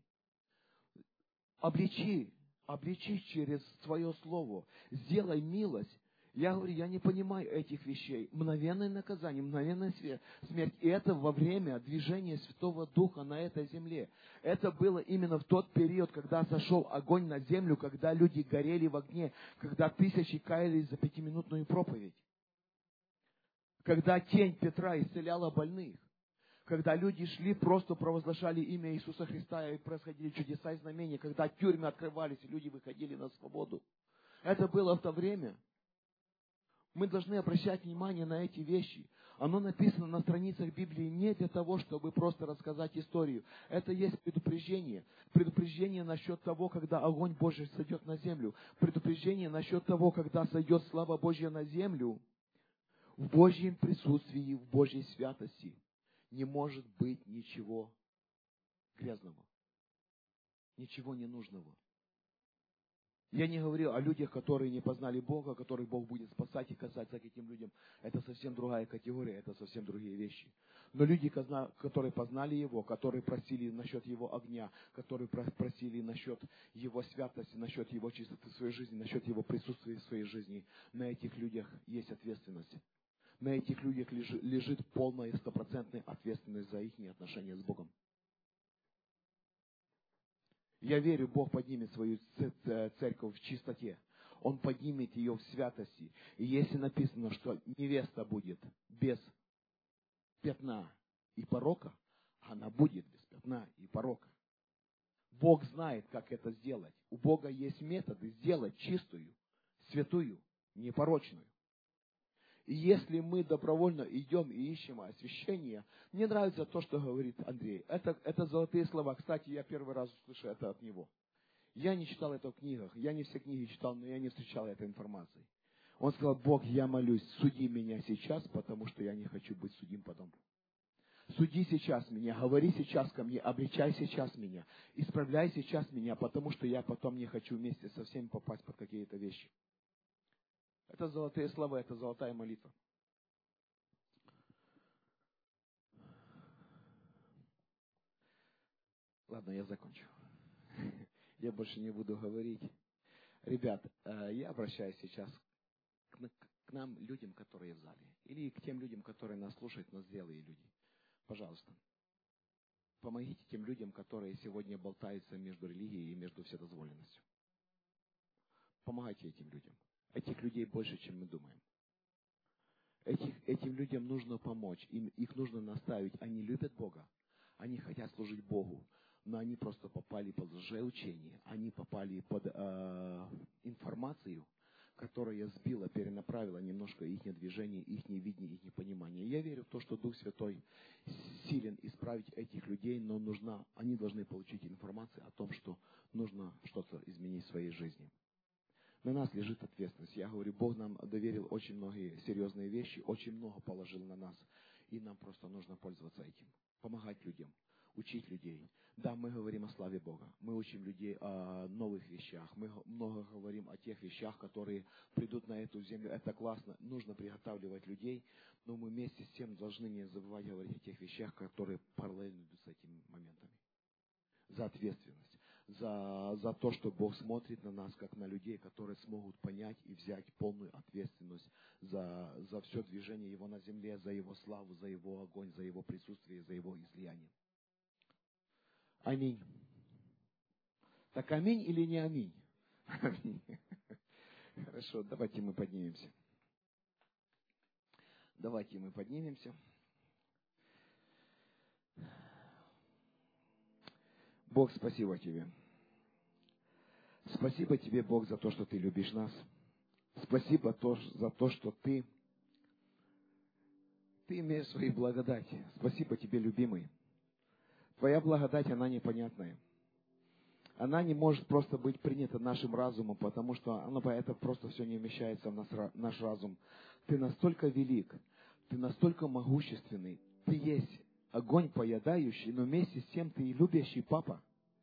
Обличи через свое слово, сделай милость. Я говорю, я не понимаю этих вещей. Мгновенное наказание, мгновенная смерть. И это во время движения Святого Духа на этой земле. Это было именно в тот период, когда сошел огонь на землю, когда люди горели в огне, когда тысячи каялись за 5-минутную проповедь. Когда тень Петра исцеляла больных. Когда люди шли, просто провозглашали имя Иисуса Христа, и происходили чудеса и знамения. Когда тюрьмы открывались, и люди выходили на свободу. Это было в то время. Мы должны обращать внимание на эти вещи. Оно написано на страницах Библии не для того, чтобы просто рассказать историю. Это есть предупреждение. Предупреждение насчет того, когда огонь Божий сойдет на землю. Предупреждение насчет того, когда сойдет слава Божья на землю. В Божьем присутствии, в Божьей святости не может быть ничего грязного. Ничего ненужного. Я не говорю о людях, которые не познали Бога, которых Бог будет спасать и касаться к этим людям. Это совсем другая категория, это совсем другие вещи. Но люди, которые познали Его, которые просили насчет Его огня, которые просили насчет Его святости, насчет Его чистоты в своей жизни, насчет Его присутствия в своей жизни, на этих людях есть ответственность. На этих людях лежит полная и стопроцентная ответственность за их отношения с Богом. Я верю, Бог поднимет свою церковь в чистоте. Он поднимет ее в святости. И если написано, что невеста будет без пятна и порока, она будет без пятна и порока. Бог знает, как это сделать. У Бога есть методы сделать чистую, святую, непорочную. И если мы добровольно идем и ищем освящение, мне нравится то, что говорит Андрей. Это золотые слова. Кстати, я первый раз услышал это от него. Я не читал это в книгах. Я не все книги читал, но я не встречал этой информации. Он сказал: Бог, я молюсь, суди меня сейчас, потому что я не хочу быть судим потом. Суди сейчас меня, говори сейчас ко мне, обличай сейчас меня, исправляй сейчас меня, потому что я потом не хочу вместе со всеми попасть под какие-то вещи. Это золотые слова, это золотая молитва. Ладно, я закончу. Я больше не буду говорить. Ребят, я обращаюсь сейчас к нам, людям, которые в зале. Или к тем людям, которые нас слушают, но зрелые люди. Пожалуйста, помогите тем людям, которые сегодня болтаются между религией и между вседозволенностью. Помогайте этим людям. Этих людей больше, чем мы думаем. Этим людям нужно помочь, их нужно наставить. Они любят Бога, они хотят служить Богу, но они просто попали под лжеучение, они попали под информацию, которая сбила, перенаправила немножко их движение, их видение, их понимание. Я верю в то, что Дух Святой силен исправить этих людей, но они должны получить информацию о том, что нужно что-то изменить в своей жизни. На нас лежит ответственность. Я говорю, Бог нам доверил очень многие серьезные вещи, очень много положил на нас. И нам просто нужно пользоваться этим. Помогать людям, учить людей. Да, мы говорим о славе Бога. Мы учим людей о новых вещах. Мы много говорим о тех вещах, которые придут на эту землю. Это классно. Нужно приготавливать людей. Но мы вместе с тем должны не забывать говорить о тех вещах, которые параллельно идут с этими моментами. За ответственность. За то, что Бог смотрит на нас, как на людей, которые смогут понять и взять полную ответственность за все движение Его на земле, за Его славу, за Его огонь, за Его присутствие, за Его излияние. Аминь. Так аминь или не аминь? Аминь. Хорошо, давайте мы поднимемся. Давайте мы поднимемся. Бог, спасибо Тебе. Спасибо Тебе, Бог, за то, что Ты любишь нас. Спасибо за то, что Ты имеешь свои благодати. Спасибо Тебе, любимый. Твоя благодать, она непонятная. Она не может просто быть принята нашим разумом, потому что это просто все не вмещается в наш разум. Ты настолько велик, Ты настолько могущественный, Ты есть огонь поедающий, но вместе с тем Ты и любящий Папа.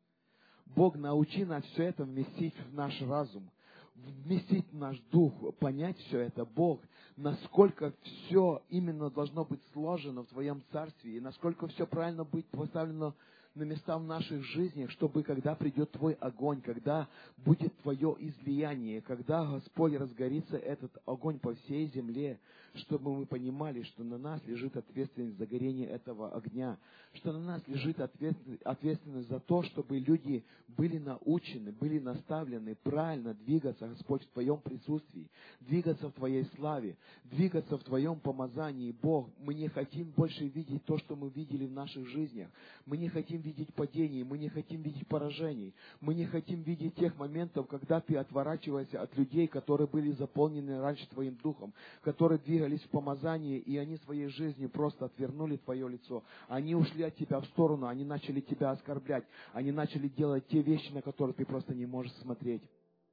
Бог, научи нас все это вместить в наш разум, вместить в наш дух, понять все это, Бог, насколько все именно должно быть сложено в Твоем Царстве, и насколько все правильно быть поставлено на места в наших жизнях, чтобы когда придет Твой огонь, когда будет Твое излияние, когда, Господь, разгорится этот огонь по всей земле, чтобы мы понимали, что на нас лежит ответственность за горение этого огня, что на нас лежит ответственность за то, чтобы люди были научены, были наставлены правильно двигаться, Господь, в Твоем присутствии, двигаться в Твоей славе, двигаться в Твоем помазании. Бог, мы не хотим больше видеть то, что мы видели в наших жизнях. Мы не хотим видеть падений, мы не хотим видеть поражений, мы не хотим видеть тех моментов, когда Ты отворачиваешься от людей, которые были заполнены раньше Твоим Духом, которые двигались в помазании, и они своей жизнью просто отвернули Твое лицо. Они ушли от Тебя в сторону, они начали Тебя оскорблять, они начали делать те вещи, на которые Ты просто не можешь смотреть.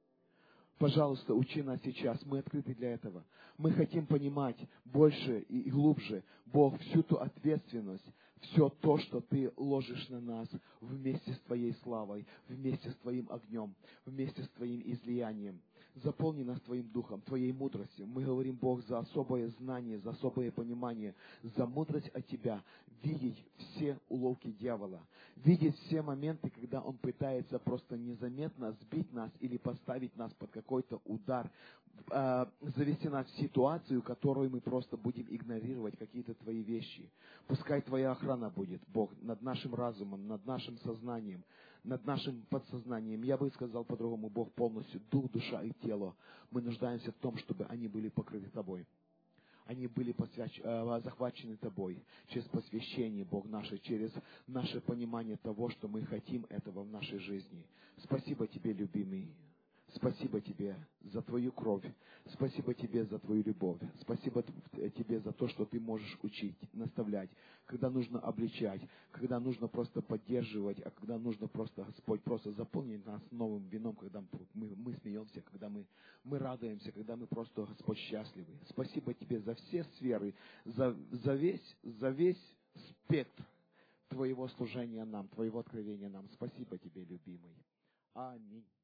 Пожалуйста, учи нас сейчас, мы открыты для этого. Мы хотим понимать больше и глубже, Бог, всю ту ответственность, все то, что Ты ложишь на нас вместе с Твоей славой, вместе с Твоим огнем, вместе с Твоим излиянием. Заполни нас Твоим Духом, Твоей мудростью. Мы говорим, Бог, за особое знание, за особое понимание, за мудрость от Тебя, видеть все уловки дьявола, видеть все моменты, когда он пытается просто незаметно сбить нас или поставить нас под какой-то удар, завести нас в ситуацию, которую мы просто будем игнорировать какие-то Твои вещи. Пускай Твоя охрана будет, Бог, над нашим разумом, над нашим сознанием, над нашим подсознанием. Я бы сказал по-другому, Бог, полностью, дух, душа и тело. Мы нуждаемся в том, чтобы они были покрыты Тобой. Они были захвачены Тобой через посвящение, Бог наше, через наше понимание того, что мы хотим этого в нашей жизни. Спасибо Тебе, любимый. Спасибо Тебе за Твою кровь. Спасибо Тебе за Твою любовь. Спасибо Тебе за то, что Ты можешь учить, наставлять, когда нужно обличать, когда нужно просто поддерживать, а когда нужно просто, Господь, просто заполнить нас новым вином, когда мы смеемся, когда мы радуемся, когда мы просто, Господь, счастливы. Спасибо Тебе за все сферы, за весь спектр Твоего служения нам, Твоего откровения нам. Спасибо Тебе, любимый. Аминь.